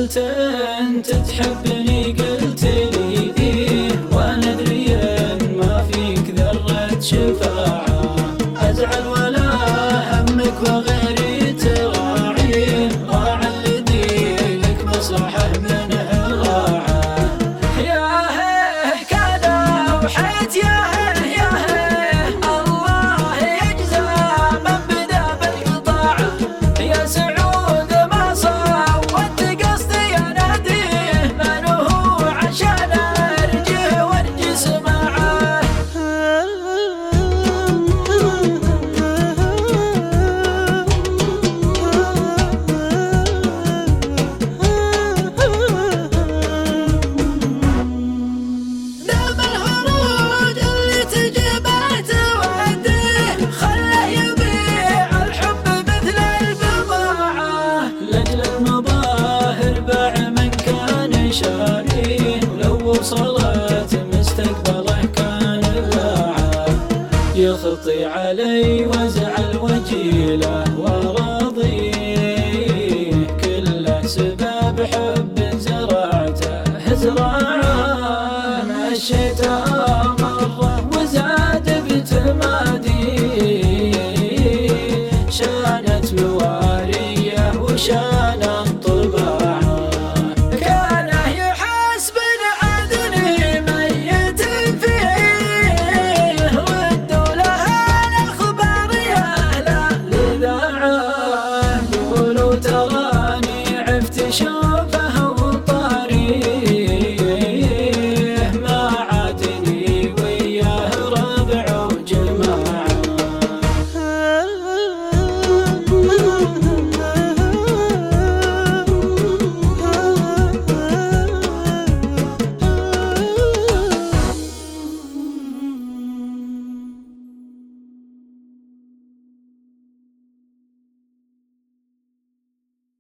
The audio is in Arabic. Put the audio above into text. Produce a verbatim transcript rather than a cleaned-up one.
سألت أنت تحبني قلت لي إيه، وأنا أدري إن ما فيك ذرة شفاعة. أزعل ولا همك وغيري تراعي، راعى اللي دينك مصلحة منه راعى. يا هيه كان وحيت يا هيه يا هيه، الله يجزى من بدا بالقطاع. يا سعود ما صوت قصدي اناديه، من هو عشان ارجه وارجس معاه. دام الهروج اللي تجيبه توديه، خله يبيع الحب مثل البضاعة. لأجل المظاهر باع من كان شاريه، ولو وصلت مستقبله كان باعه. يخطي علي وازعل وجيله وراضيه، كله سبب حب زرعته زراعه. مشيته مرة وزاد بتماديه، شانت مواريه وشان